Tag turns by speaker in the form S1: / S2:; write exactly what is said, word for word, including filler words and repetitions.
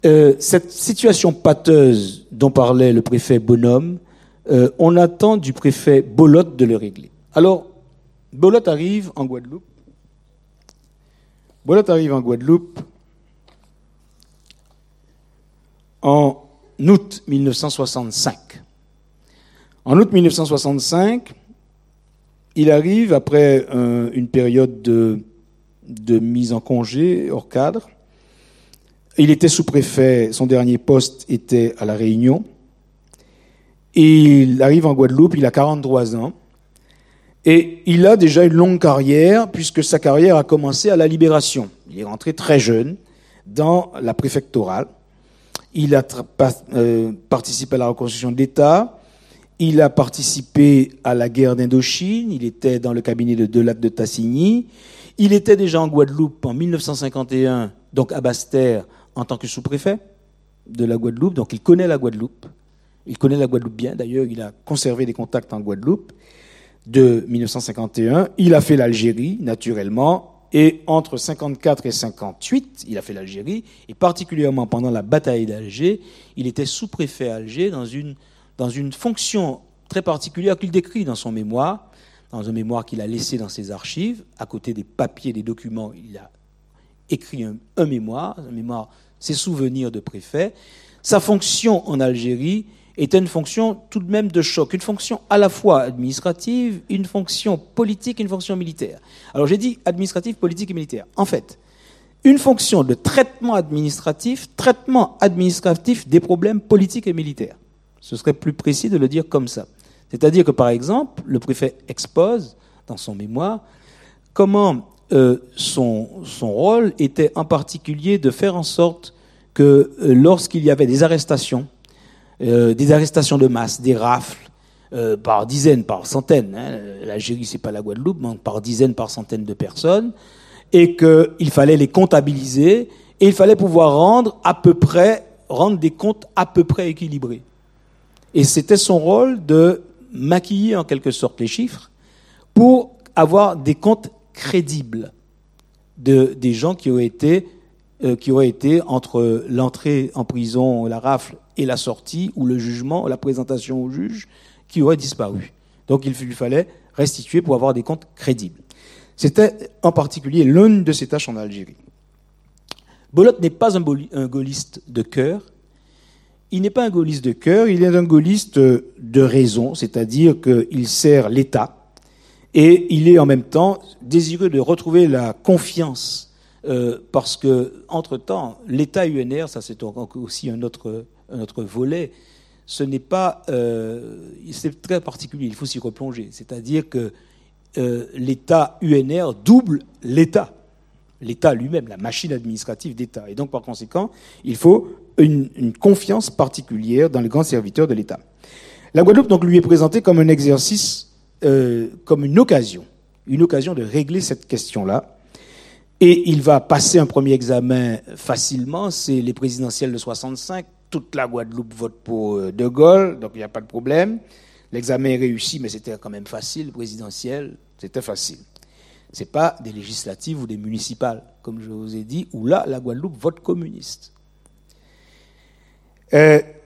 S1: Euh, cette situation pâteuse dont parlait le préfet Bonhomme, euh, on attend du préfet Bolotte de le régler. Alors, Bolotte arrive en Guadeloupe. Bolotte arrive en Guadeloupe en août mille neuf cent soixante-cinq. En août mille neuf cent soixante-cinq, il arrive après euh, une période de, de mise en congé hors cadre. Il était sous-préfet, son dernier poste était à La Réunion. Et il arrive en Guadeloupe, il a quarante-trois ans. Et il a déjà une longue carrière, puisque sa carrière a commencé à la Libération. Il est rentré très jeune dans la préfectorale. Il a tra- euh, participé à la reconstruction de l'État. Il a participé à la guerre d'Indochine. Il était dans le cabinet de Delatte de Tassigny. Il était déjà en Guadeloupe en mille neuf cent cinquante et un, donc à Basse-Terre, en tant que sous-préfet de la Guadeloupe. Donc il connaît la Guadeloupe. Il connaît la Guadeloupe bien. D'ailleurs, il a conservé des contacts en Guadeloupe de mille neuf cent cinquante et un. Il a fait l'Algérie, naturellement. Et entre cinquante-quatre et cinquante-huit, il a fait l'Algérie. Et particulièrement pendant la bataille d'Alger, il était sous-préfet à Alger dans une, dans une fonction très particulière qu'il décrit dans son mémoire, dans un mémoire qu'il a laissé dans ses archives. À côté des papiers, des documents, il a écrit un, un mémoire, un mémoire, ses souvenirs de préfet. Sa fonction en Algérie était une fonction tout de même de choc, une fonction à la fois administrative, une fonction politique, une fonction militaire. Alors j'ai dit administrative, politique et militaire. En fait, une fonction de traitement administratif, traitement administratif des problèmes politiques et militaires. Ce serait plus précis de le dire comme ça. C'est-à-dire que, par exemple, le préfet expose, dans son mémoire, comment euh, son, son rôle était en particulier de faire en sorte que euh, lorsqu'il y avait des arrestations, euh, des arrestations de masse, des rafles, euh, par dizaines, par centaines, hein, l'Algérie c'est pas la Guadeloupe, mais par dizaines, par centaines de personnes, et qu'il fallait les comptabiliser, et il fallait pouvoir rendre à peu près, rendre des comptes à peu près équilibrés. Et c'était son rôle de maquiller en quelque sorte les chiffres pour avoir des comptes crédibles de, des gens qui auraient été, euh, qui auraient été entre l'entrée en prison, la rafle, et la sortie, ou le jugement, la présentation au juge, qui auraient disparu. Donc il lui fallait restituer pour avoir des comptes crédibles. C'était en particulier l'une de ses tâches en Algérie. Bolotte n'est pas un, un gaulliste de cœur. Il n'est pas un gaulliste de cœur, il est un gaulliste de raison, c'est-à-dire qu'il sert l'État et il est en même temps désireux de retrouver la confiance euh, parce que, entre-temps, l'État U N R, ça c'est aussi un autre, un autre volet, ce n'est pas, euh, c'est très particulier, il faut s'y replonger. C'est-à-dire que euh, l'État U N R double l'État, l'État lui-même, la machine administrative d'État. Et donc, par conséquent, il faut une, une confiance particulière dans les grands serviteurs de l'État. La Guadeloupe, donc, lui est présentée comme un exercice, euh, comme une occasion, une occasion de régler cette question-là. Et il va passer un premier examen facilement, c'est les présidentielles de soixante-cinq. Toute la Guadeloupe vote pour De Gaulle, donc il n'y a pas de problème. L'examen est réussi, mais c'était quand même facile, présidentiel, c'était facile. Ce n'est pas des législatives ou des municipales, comme je vous ai dit, où là, la Guadeloupe vote communiste. Euh,